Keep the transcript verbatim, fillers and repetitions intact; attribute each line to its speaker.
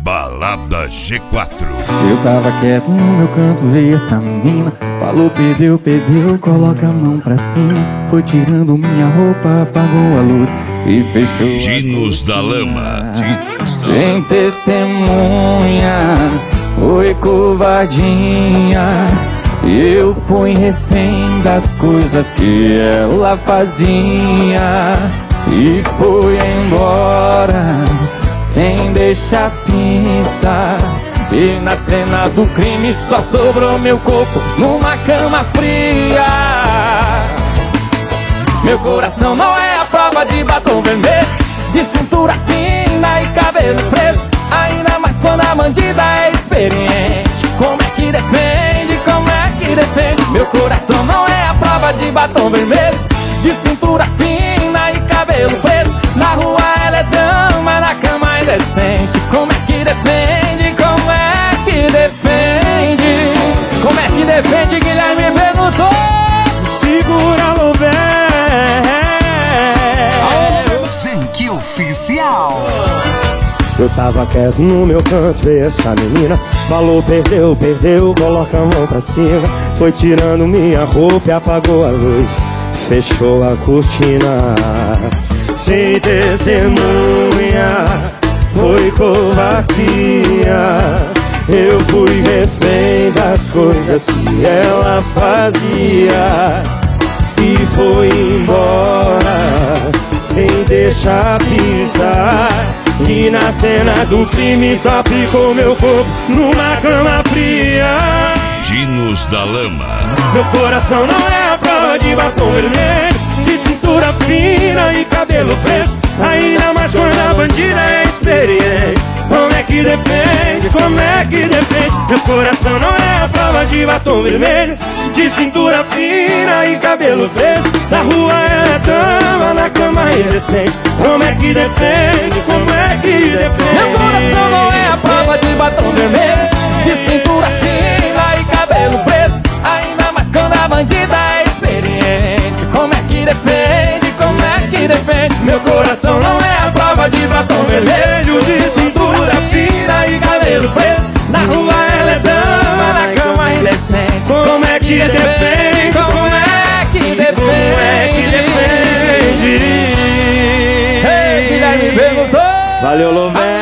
Speaker 1: Balada G quatro.
Speaker 2: Eu tava quieto no meu canto, veio essa menina. Falou, perdeu, perdeu, coloca a mão pra cima. Foi tirando minha roupa, apagou a luz e fechou.
Speaker 1: Dinos da Lama.
Speaker 2: Sem testemunha, foi covardia. Eu fui refém das coisas que ela fazia e foi embora sem deixar pista. E na cena do crime só sobrou meu corpo numa cama fria. Meu coração não é a prova de batom vermelho, de cintura fina e cabelo preso. Ainda mais quando a bandida é experiente. Como é que defende, como é que defende? Meu coração não é a prova de batom vermelho, de cintura fina e cabelo preso. Na rua ela é dama, na cama é indecente. Como é que defende, como é que defende? Como é que defende, Guilherme perguntou.
Speaker 3: Segura no véu.
Speaker 4: Sangue Oficial.
Speaker 3: Eu tava quieto no meu canto, veio essa menina. Falou, perdeu, perdeu, coloca a mão pra cima. Foi tirando minha roupa e apagou a luz, fechou a cortina. Sem testemunha, foi covardia. Eu fui refém das coisas que ela fazia e foi embora sem deixar pisar. E na cena do crime só ficou meu corpo numa cama fria.
Speaker 1: Dinos da Lama.
Speaker 3: Meu coração não é a prova de batom vermelho, de cintura fina e cabelo preso. Ainda mais quando a bandida é experiente. Como é que defende, como é que defende? Meu coração não é a prova de batom vermelho, de cintura fina e cabelo preso. Na rua ela é dama, na cama é indecente. Como é que defende, como é que defende?
Speaker 2: Meu coração não é a prova de batom vermelho, de cintura fina e cabelo preso. Ainda mais quando a bandida é experiente. Como é que defende, como é que defende?
Speaker 3: Meu coração não é a prova de batom vermelho, de cintura fina e cabelo preso.
Speaker 2: Na rua ela é dama, na cama é indecente.
Speaker 3: Como é que defende,
Speaker 2: como é que defende?
Speaker 3: como é que defende?
Speaker 2: Ei, Guilherme perguntou.
Speaker 3: Valeu, Lové.